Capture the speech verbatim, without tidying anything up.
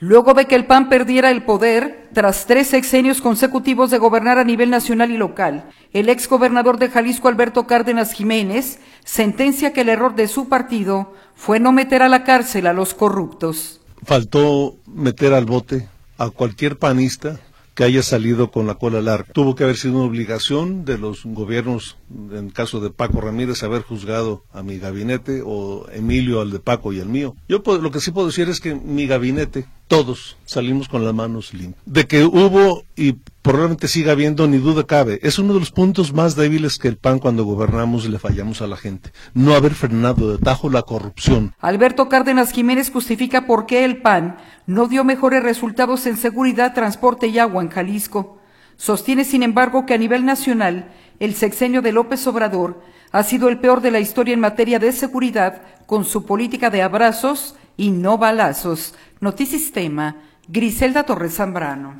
Luego de que el P A N perdiera el poder, tras tres sexenios consecutivos de gobernar a nivel nacional y local, el exgobernador de Jalisco, Alberto Cárdenas Jiménez, sentencia que el error de su partido fue no meter a la cárcel a los corruptos. Faltó meter al bote a cualquier panista que haya salido con la cola larga. Tuvo que haber sido una obligación de los gobiernos, en el caso de Paco Ramírez, haber juzgado a mi gabinete, o Emilio al de Paco y el mío. Yo lo que sí puedo decir es que mi gabinete, todos salimos con las manos limpias. De que hubo y probablemente siga habiendo, ni duda cabe. Es uno de los puntos más débiles que el P A N cuando gobernamos le fallamos a la gente. No haber frenado de tajo la corrupción. Alberto Cárdenas Jiménez justifica por qué el P A N no dio mejores resultados en seguridad, transporte y agua en Jalisco. Sostiene, sin embargo, que a nivel nacional, el sexenio de López Obrador ha sido el peor de la historia en materia de seguridad, con su política de abrazos y no balazos. Notisistema, Griselda Torres Zambrano.